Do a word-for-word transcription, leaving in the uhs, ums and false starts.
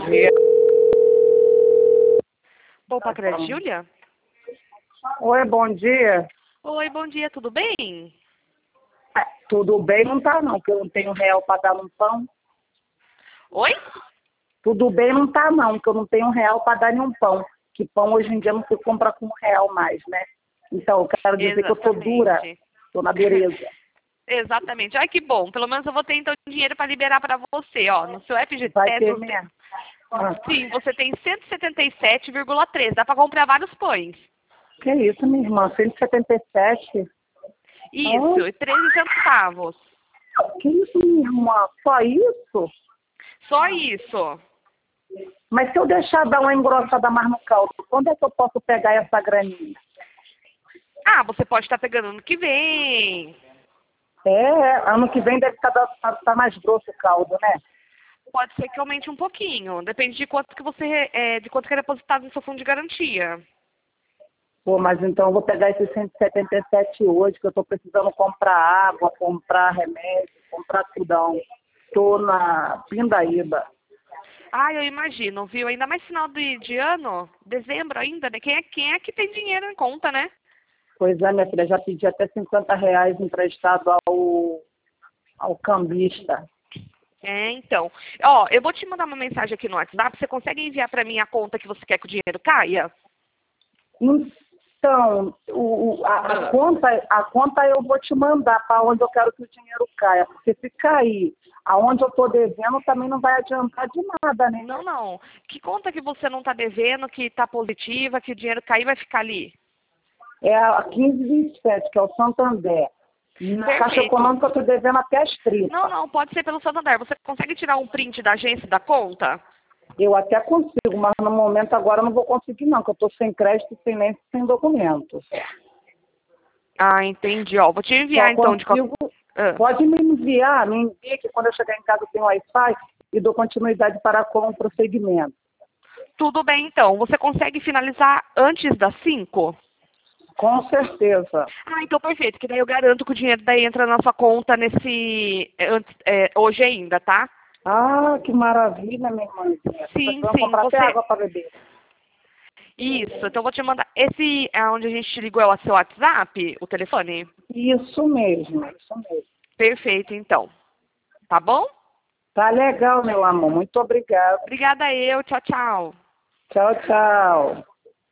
dia. Poupa Crédito, Júlia? Oi, bom dia. Oi, bom dia, tudo bem? É, tudo bem não tá não, porque eu não tenho real para dar num pão. Oi? Tudo bem não tá não, porque eu não tenho real para dar nenhum pão. Que pão hoje em dia não se compra com real mais, né? Então, eu quero dizer Exatamente. que eu tô dura, tô na dureza. Exatamente. Ai, que bom. Pelo menos eu vou ter, então, dinheiro para liberar para você, ó. No seu Vai F G T S, ter você... mesmo? Ah, Sim, você tem cento e setenta e sete vírgula três. Dá para comprar vários pães. que isso, minha irmã? cento e setenta e sete? Isso, e treze centavos. Que isso, minha irmã? Só isso? Só isso. Mas se eu deixar dar uma engrossada mais no caldo, quando é que eu posso pegar essa graninha? Ah, você pode estar pegando ano que vem. É, ano que vem deve estar tá, tá mais grosso o caldo, né? Pode ser que aumente um pouquinho. Depende de quanto que você é, de quanto que é depositado no seu fundo de garantia. Pô, mas então eu vou pegar esses cento e setenta e sete hoje, que eu estou precisando comprar água, comprar remédio, comprar tudão. Estou na pindaíba. Ah, eu imagino, viu? Ainda mais final de, de ano, dezembro ainda, né? Quem é, quem é que tem dinheiro em conta, né? Pois é, minha filha, já pedi até cinquenta reais emprestado ao, ao cambista. É, então. Ó, eu vou te mandar uma mensagem aqui no WhatsApp. Você consegue enviar para mim a conta que você quer que o dinheiro caia? Então, o, o- a, a conta, a conta eu vou te mandar para onde eu quero que o dinheiro caia, porque se cair aonde eu estou devendo também não vai adiantar de nada, né? Não, não. Que conta que você não está devendo, que está positiva, que o dinheiro cair e vai ficar ali? É a quinze vinte e sete, que é o Santander. Na Caixa Perfeito. Econômica eu estou devendo até as tripas. Não, não, pode ser pelo Santander. Você consegue tirar um print da agência da conta? Eu até consigo, mas no momento agora eu não vou conseguir não, porque eu estou sem crédito, sem nem sem documento. Ah, entendi. Ó, vou te enviar Só então de qualquer... consigo, Ah. pode me enviar, me envia que quando eu chegar em casa eu tenho Wi-Fi e dou continuidade para com o procedimento. Tudo bem, então. Você consegue finalizar antes das cinco? Com certeza. Ah, então perfeito. Que daí eu garanto que o dinheiro daí entra na sua conta nesse... é, antes- é, hoje ainda, tá? Ah, que maravilha, minha irmãzinha. Tô Sim, precisando sim. comprar até Você... água para beber. Isso. Então eu vou te mandar... Esse é onde a gente te ligou, é o seu WhatsApp, o telefone? Isso mesmo, isso mesmo. Perfeito, então. Tá bom? Tá legal, meu amor. Muito obrigado. Obrigada eu. Tchau, tchau. Tchau, tchau.